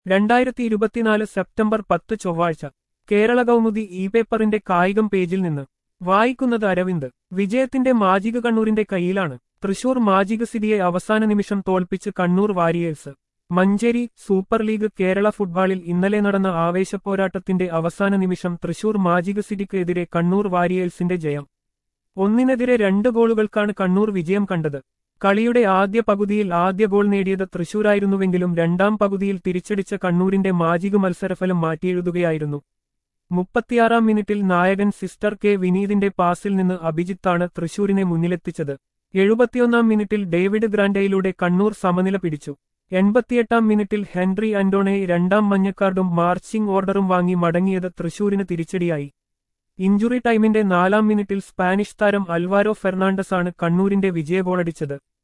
2024 September 10 ചൊവ്വാഴ്ച Kerala Kaumudi E പേപ്പറിന്റെ കായികം പേജിൽ നിന്ന് വായിക്കുന്നത് അരവിന്ദ്. വിജയത്തിന്റെ മാജിക് കണ്ണൂരിന്റെ കയ്യിലാണ്. തൃശൂർ മാജിക് സിറ്റിയെ അവസാന നിമിഷം തോൽപ്പിച്ച് Kannur warriors. Manjeri super league Kerala ഫുട്ബോളിൽ ഇന്നലെ നടന്ന ആവേശപ്പോരാട്ടത്തിന്റെ അവസാന നിമിഷം തൃശൂർ മാജിക് സിറ്റിക്കെതിരെ കണ്ണൂർ വാരിയേഴ്സിന്റെ ജയം. 1-2 ഗോളുകൾക്കാണ് കണ്ണൂർ വിജയം കണ്ടത്. കളിയുടെ ആദ്യ പകുതിയിൽ ആദ്യ ഗോൾ നേടിയത് തൃശൂരായിരുന്നുവെങ്കിലും രണ്ടാം പകുതിയിൽ തിരിച്ചടിച്ച കണ്ണൂരിന്റെ മാജിക് മത്സരഫലം മാറ്റിയെഴുതുകയായിരുന്നു. 36-ാം മിനിറ്റിൽ നായകൻ സിസ്റ്റർ കെ വിനീതിന്റെ പാസിൽ നിന്ന് അഭിജിത്താണ് തൃശൂരിനെ മുന്നിലെത്തിച്ചത്. 71-ാം മിനിറ്റിൽ ഡേവിഡ് ഗ്രാൻഡയിലൂടെ കണ്ണൂർ സമനില പിടിച്ചു. 88-ാം മിനിറ്റിൽ ഹെൻറി ആന്റോണെ രണ്ടാം മഞ്ഞക്കാർഡും മാർച്ചിംഗ് ഓർഡറും വാങ്ങി മടങ്ങിയത് തൃശൂരിന് തിരിച്ചടിയായി. ഇഞ്ചുറി ടൈമിന്റെ 4-ാം മിനിറ്റിൽ സ്പാനിഷ് താരം അൽവാരോ ഫെർണാണ്ടസാണ് കണ്ണൂരിന്റെ വിജയഗോളടിച്ചത്.